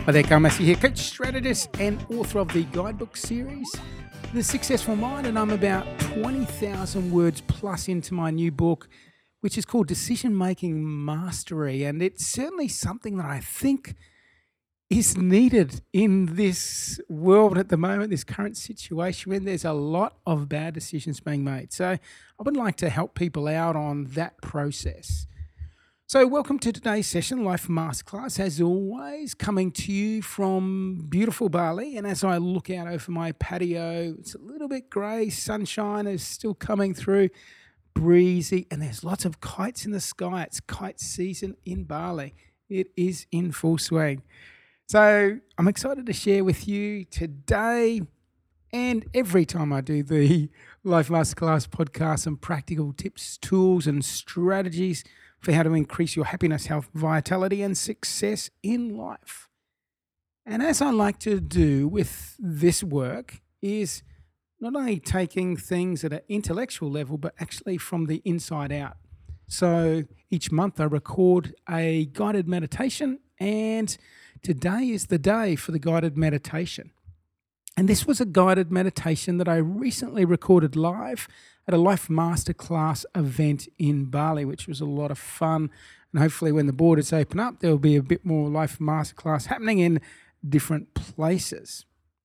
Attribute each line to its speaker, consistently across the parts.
Speaker 1: Hi there, Carl Massey here, coach, strategist, and author of the guidebook series, The Successful Mind. And I'm about 20,000 words plus into my new book, which is called Decision Making Mastery. And it's certainly something that I think is needed in this world at the moment, this current situation when there's a lot of bad decisions being made. So I would like to help people out on that process. So welcome to today's session, Life Masterclass, as always, coming to you from beautiful Bali. And as I look out over my patio, it's a little bit grey, sunshine is still coming through, breezy, and there's lots of kites in the sky. It's kite season in Bali. It is in full swing. So I'm excited to share with you today and every time I do the Life Masterclass podcast some practical tips, tools, and strategies for how to increase your happiness, health, vitality, and success in life. And as I like to do with this work is not only taking things at an intellectual level, but actually from the inside out. So each month I record a guided meditation, and today is the day for the guided meditation. And this was a guided meditation that I recently recorded live at a Life Masterclass event in Bali, which was a lot of fun. And hopefully when the borders open up, there'll be a bit more Life Masterclass happening in different places.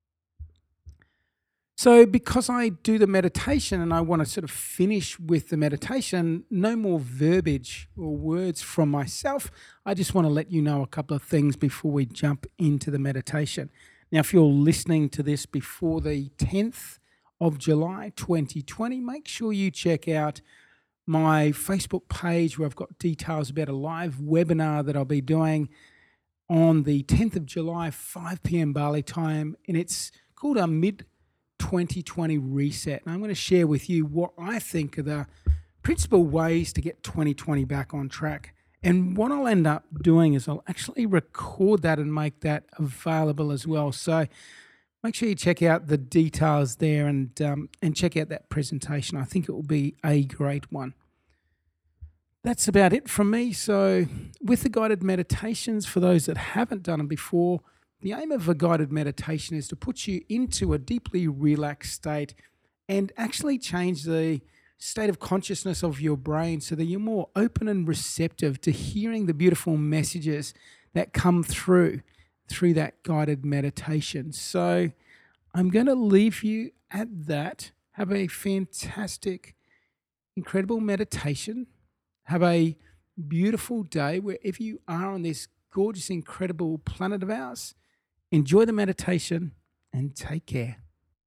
Speaker 1: So because I do the meditation and I want to sort of finish with the meditation, no more verbiage or words from myself. I just want to let you know a couple of things before we jump into the meditation. Now, if you're listening to this before the 10th of July 2020, make sure you check out my Facebook page where I've got details about a live webinar that I'll be doing on the 10th of July, 5 p.m. Bali time, and it's called a mid-2020 reset. And I'm going to share with you what I think are the principal ways to get 2020 back on track. And what I'll end up doing is I'll actually record that and make that available as well. So make sure you check out the details there and check out that presentation. I think it will be a great one. That's about it from me. So with the guided meditations, for those that haven't done them before, the aim of a guided meditation is to put you into a deeply relaxed state and actually change the state of consciousness of your brain so that you're more open and receptive to hearing the beautiful messages that come through that guided meditation. So I'm going to leave you at that. Have a fantastic, incredible meditation. Have a beautiful day wherever you are on this gorgeous, incredible planet of ours. Enjoy the meditation and take care.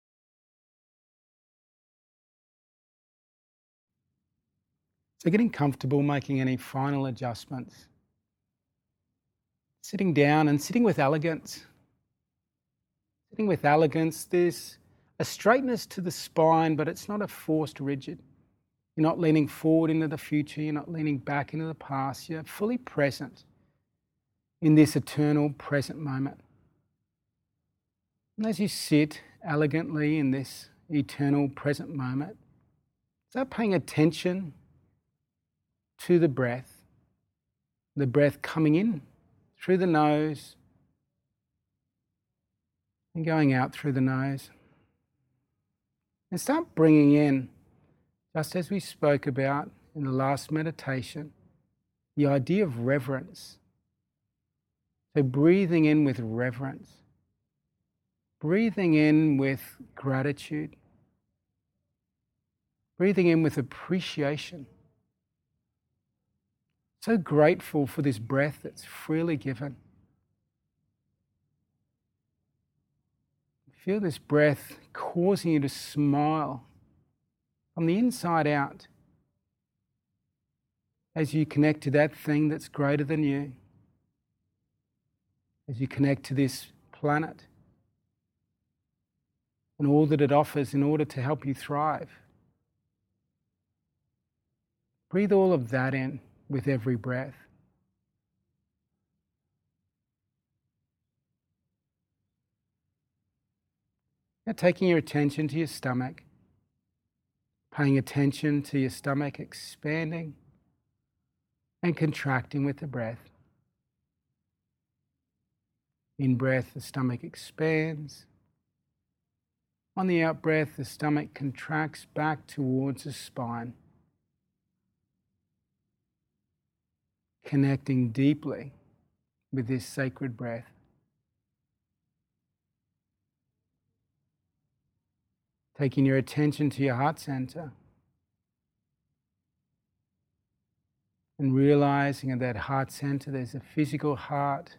Speaker 1: So getting comfortable, making any final adjustments. Sitting down and sitting with elegance. Sitting with elegance, there's a straightness to the spine, but it's not a forced rigid. You're not leaning forward into the future. You're not leaning back into the past. You're fully present in this eternal present moment. And as you sit elegantly in this eternal present moment, start paying attention to the breath coming in through the nose and going out through the nose. And start bringing in, just as we spoke about in the last meditation, the idea of reverence. So breathing in with reverence, breathing in with gratitude, breathing in with appreciation. So grateful for this breath that's freely given. Feel this breath causing you to smile from the inside out as you connect to that thing that's greater than you, as you connect to this planet and all that it offers in order to help you thrive. Breathe all of that in with every breath. Now taking your attention to your stomach, paying attention to your stomach expanding and contracting with the breath. In breath, the stomach expands. On the out breath, the stomach contracts back towards the spine, connecting deeply with this sacred breath. Taking your attention to your heart center and realizing at that heart center there's a physical heart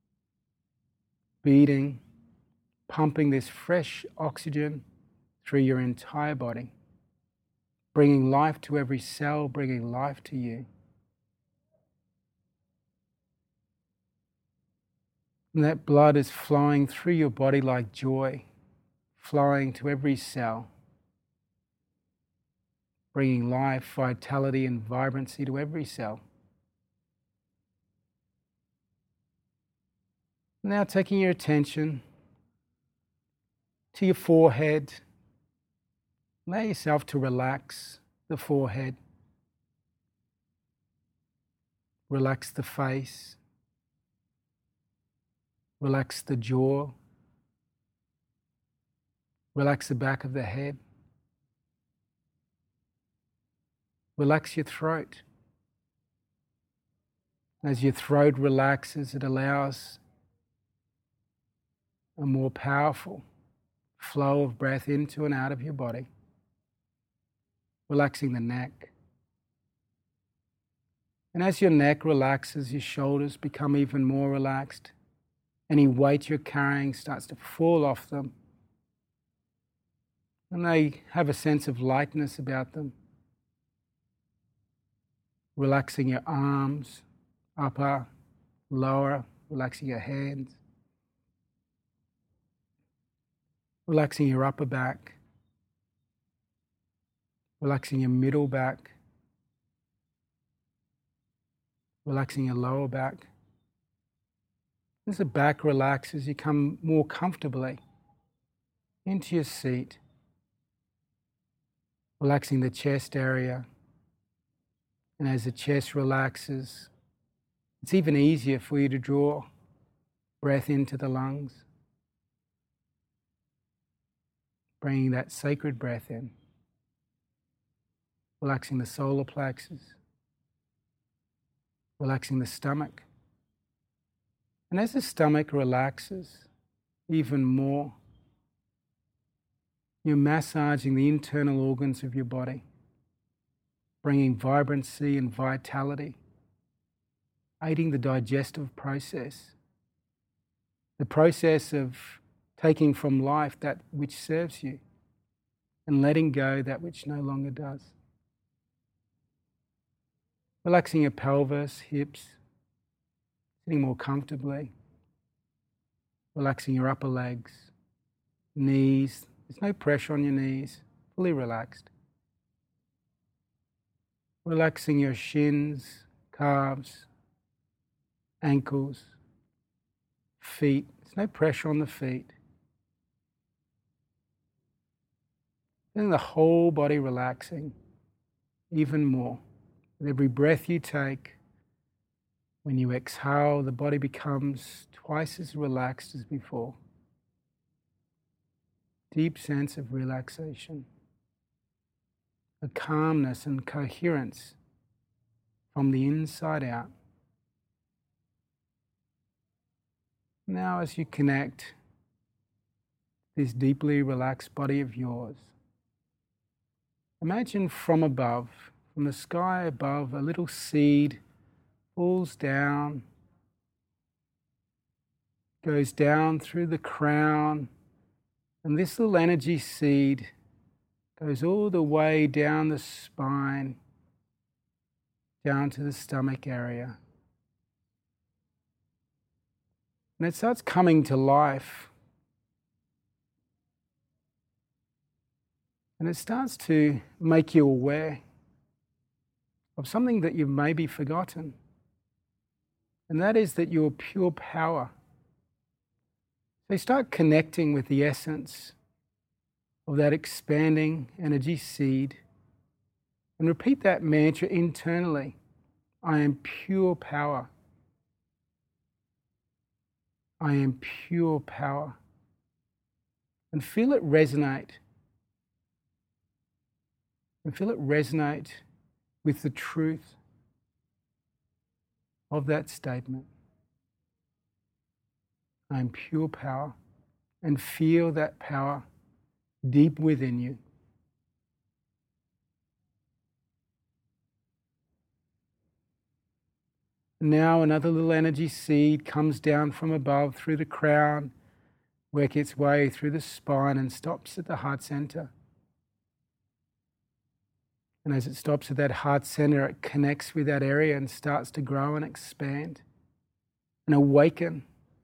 Speaker 1: beating, pumping this fresh oxygen through your entire body, bringing life to every cell, bringing life to you. And that blood is flowing through your body like joy, flowing to every cell, bringing life, vitality, and vibrancy to every cell. Now taking your attention to your forehead. Allow yourself to relax the forehead. Relax the face. Relax the jaw. Relax the back of the head. Relax your throat. As your throat relaxes, it allows a more powerful flow of breath into and out of your body. Relaxing the neck. And as your neck relaxes, your shoulders become even more relaxed. Any weight you're carrying starts to fall off them. And they have a sense of lightness about them. Relaxing your arms, upper, lower, relaxing your hands. Relaxing your upper back. Relaxing your middle back. Relaxing your lower back. As the back relaxes, you come more comfortably into your seat. Relaxing the chest area. And as the chest relaxes, it's even easier for you to draw breath into the lungs. Bringing that sacred breath in. Relaxing the solar plexus. Relaxing the stomach. And as the stomach relaxes even more, you're massaging the internal organs of your body, bringing vibrancy and vitality, aiding the digestive process, the process of taking from life that which serves you and letting go that which no longer does. Relaxing your pelvis, hips, sitting more comfortably. Relaxing your upper legs, knees. There's no pressure on your knees, fully relaxed. Relaxing your shins, calves, ankles, feet. There's no pressure on the feet. And the whole body relaxing even more. With every breath you take, when you exhale, the body becomes twice as relaxed as before. Deep sense of relaxation, a calmness and coherence from the inside out. Now, as you connect this deeply relaxed body of yours, imagine from above, from the sky above, a little seed falls down, goes down through the crown, and this little energy seed goes all the way down the spine, down to the stomach area. And it starts coming to life. And it starts to make you aware of something that you've maybe forgotten. And that is that you're pure power. So you start connecting with the essence of that expanding energy seed and repeat that mantra internally. I am pure power. I am pure power. And feel it resonate. And feel it resonate with the truth of that statement. I am pure power. And feel that power deep within you. Now another little energy seed comes down from above through the crown, works its way through the spine and stops at the heart center. And as it stops at that heart center, it connects with that area and starts to grow and expand and awaken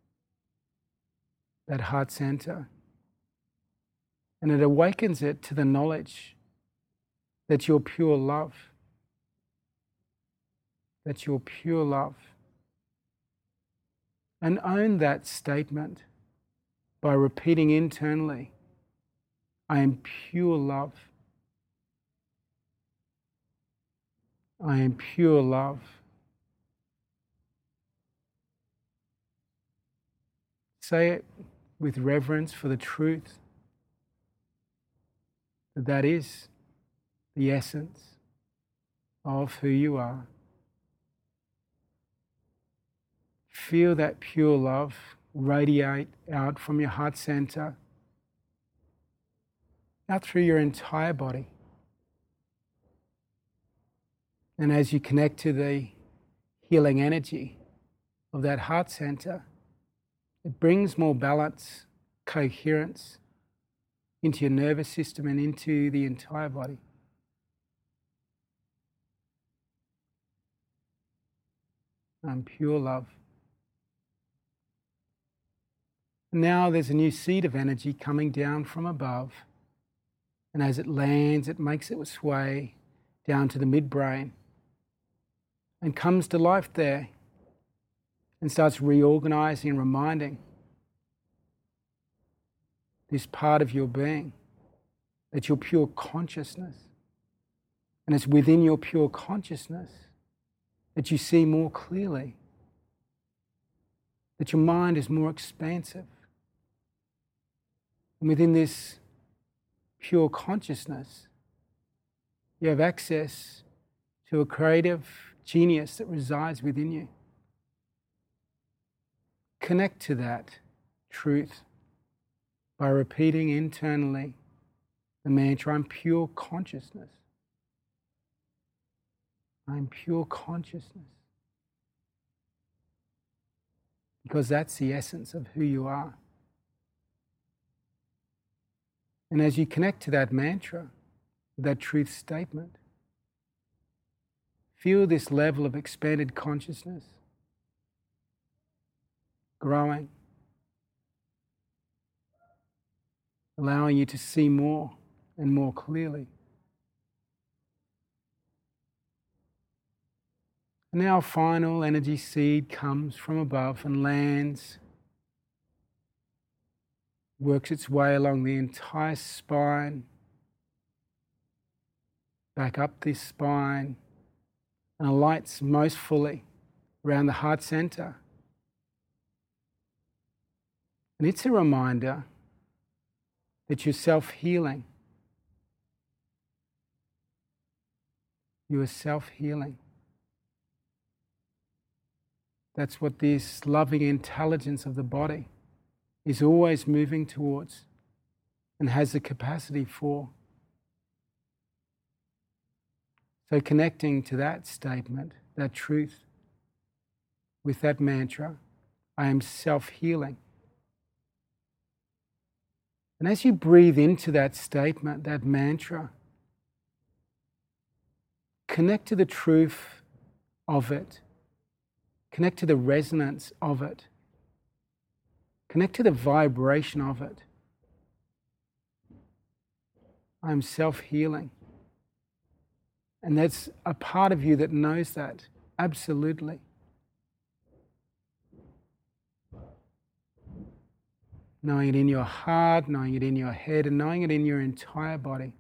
Speaker 1: that heart center. And it awakens it to the knowledge that you're pure love. That you're pure love. And own that statement by repeating internally, I am pure love. I am pure love. Say it with reverence for the truth that is the essence of who you are. Feel that pure love radiate out from your heart center, out through your entire body. And as you connect to the healing energy of that heart center, it brings more balance, coherence into your nervous system and into the entire body. I'm pure love. Now there's a new seed of energy coming down from above. And as it lands, it makes its way down to the midbrain and comes to life there and starts reorganizing and reminding this part of your being that you're pure consciousness. And it's within your pure consciousness that you see more clearly, that your mind is more expansive. And within this pure consciousness, you have access to a creative genius that resides within you. Connect to that truth by repeating internally the mantra, I'm pure consciousness. I'm pure consciousness. Because that's the essence of who you are. And as you connect to that mantra, that truth statement, feel this level of expanded consciousness growing, allowing you to see more and more clearly. And now a final energy seed comes from above and lands, works its way along the entire spine, back up this spine, and alights most fully around the heart center. And it's a reminder that you're self-healing. You are self-healing. That's what this loving intelligence of the body is always moving towards and has the capacity for. So connecting to that statement, that truth, with that mantra, I am self-healing. And as you breathe into that statement, that mantra, connect to the truth of it. Connect to the resonance of it. Connect to the vibration of it. I'm self-healing. And that's a part of you that knows that, absolutely. Knowing it in your heart, knowing it in your head, and knowing it in your entire body.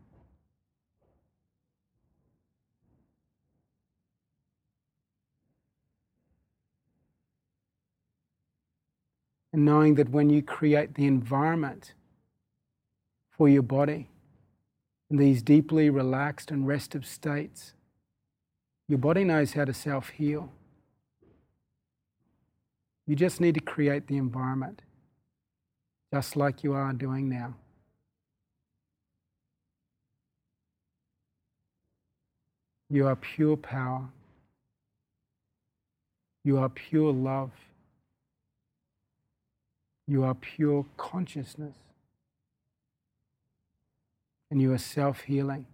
Speaker 1: And knowing that when you create the environment for your body, in these deeply relaxed and restive states, your body knows how to self-heal. You just need to create the environment, just like you are doing now. You are pure power. You are pure love. You are pure consciousness. And you are self-healing.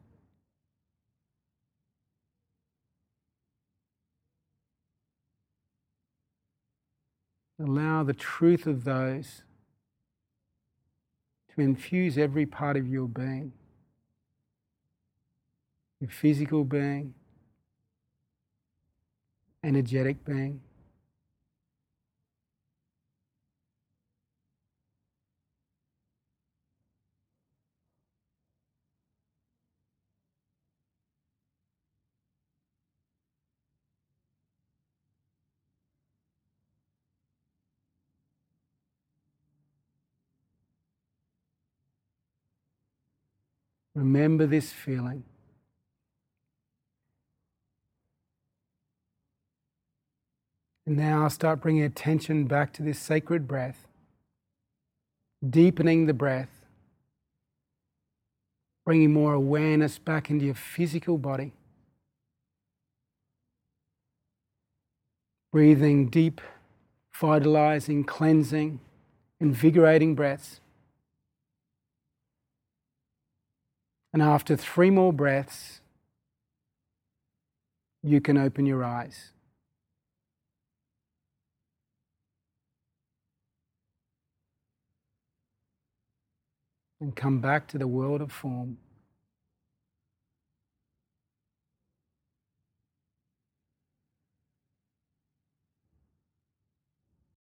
Speaker 1: Allow the truth of those to infuse every part of your being. Your physical being, energetic being, remember this feeling. And now start bringing attention back to this sacred breath, deepening the breath, bringing more awareness back into your physical body. Breathing deep, vitalizing, cleansing, invigorating breaths. And after 3 more breaths, you can open your eyes. And come back to the world of form.